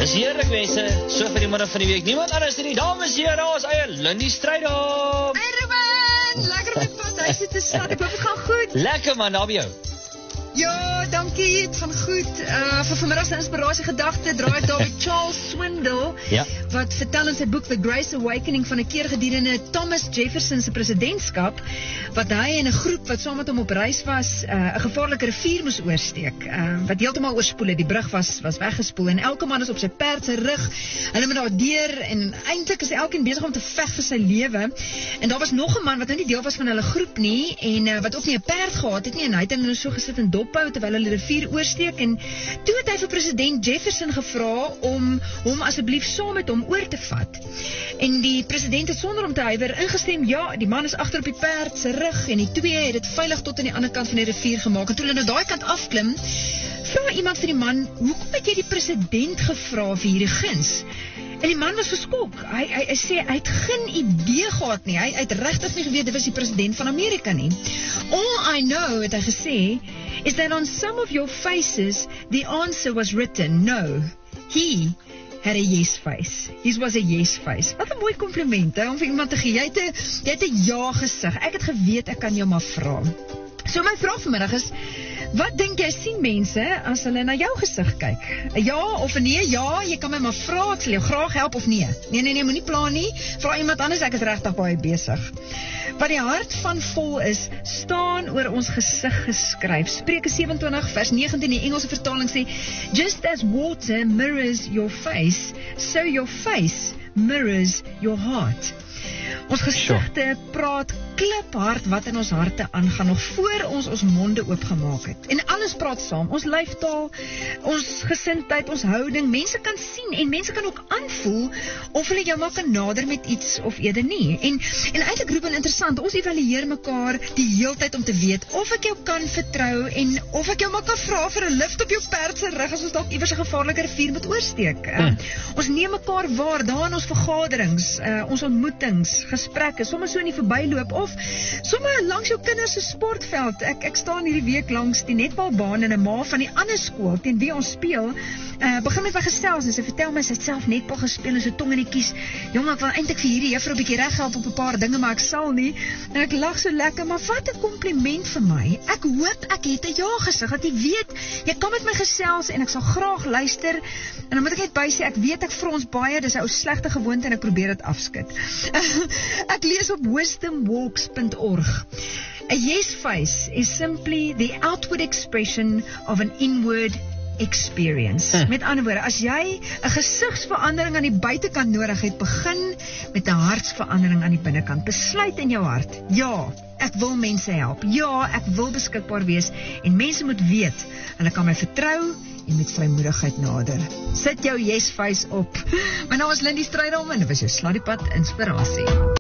Dis heerlik mense, so vir die middag van die week. Niemand anders as die dames hier, ons eie Lindy Strydom. Hey Ruben, lekker om met pad huis te staan. Ek hoop het gaan goed. Lekker man, daar by jou. Ja, dankie, het gaan goed. Vir vanmiddag se inspirasie gedagte draai ek daar by Charles Swindoll, Ja. wat vertel in sy boek The Grace Awakening van 'n keer gedurende Thomas Jefferson se presidentskap, wat hy en 'n groep wat saam met hom op reis was, 'n gevaarlike rivier moes oorsteek, wat heeltemal oorspoel het. Die brug was weggespoel en elke man is op sy perd se rug. Hulle moet daar deur en eintlik is elkeen besig om te veg vir sy lewe. En daar was nog 'n man wat nou nie deel was van hulle groep nie en wat ook nie 'n perd gehad het nie, en hy het nou so gesit en dophou terwyl hulle die rivier oorsteek, en toe het hy vir president Jefferson gevra om hom asseblief saam met hom oor te vat. En die president het sonder om te huiwer ingestem. Ja, die man is agter op die perd se rug en die twee het dit veilig tot aan die ander kant van die rivier gemaak. En toe hulle nou daai kant afklim, vra iemand vir die man, hoekom het jy die president gevra vir hierdie guns? En die man was geskok. Hy sê hy het geen idee gehad nie. Hy het regtig nie geweet dit was die president van Amerika nie. All I know, het hy gesê, is that on some of your faces the answer was written no. He had a yes face. His was a yes face. Wat 'n mooi kompliment, hè, om vir iemand te gee. Jy het 'n ja gesig. Ek het geweet ek kan jou maar vra. So my vraag vanmiddag is, wat dink jy sien mense as hulle na jou gesig kyk? 'n Ja of 'n nee? Ja, jy kan my maar vra, ek sal jou graag help, of nee? Nee, moenie pla nie. Vra iemand anders, ek is regtig baie besig. Wat die hart van vol is, staan oor ons gesig geskryf. Spreuke 27 vers 19, die Engelse vertaling sê, just as water mirrors your face, so your face mirrors your heart. Ons gesigte praat kliphard wat in ons harte aangaan, nog voor ons monde oopgemaak het. En alles praat saam, ons lyftaal, ons gesindheid, ons houding. Mense kan sien en mense kan ook aanvoel of hulle jou maar kan nader met iets of eerder nie. En eintlik, Ruben, interessant, ons evalueer mekaar die heeltyd om te weet of ek jou kan vertrou en of ek jou maar kan vra vir 'n lift op jou perd se rug as ons dalk iewers 'n gevaarlike rivier moet oorsteek. Ons neem mekaar waar, daar in ons vergaderings, ons ontmoetings, gesprekke, soms so in die verbyloop of sommer langs jou kinders se sportveld. Ek staan hierdie week langs die netbalbaan en 'n ma van die ander skool teen wie ons speel, begin met my gesels en sy vertel my sy het self netbal gespeel en so tong in die kies. Jong, ek wil eintlik vir hierdie juffrou 'n bietjie reghelp op 'n paar dinge, maar ek sal nie. En ek lag so lekker, maar wat 'n kompliment vir my. Ek hoop ek het 'n ja gesig, dat jy weet, jy kan met my gesels en ek sal graag luister. En dan moet ek net bysê, ek weet ek frons baie, dis 'n ou slegte gewoonte en ek probeer dit afskud. Ek lees op wisdomwalks.org. A yes face is simply the outward expression of an inward experience. Met ander woorde, as jy 'n gesigsverandering aan die buitekant nodig het, begin met 'n hartsverandering aan die binnekant. Besluit in jou hart, ja, ek wil mense help. Ja, ek wil beskikbaar wees en mense moet weet, hulle kan my vertrou en met vrymoedigheid nader. Sit jou yes face op. My naam is Lindy Strydom en dit was jou Sladiepad inspirasie.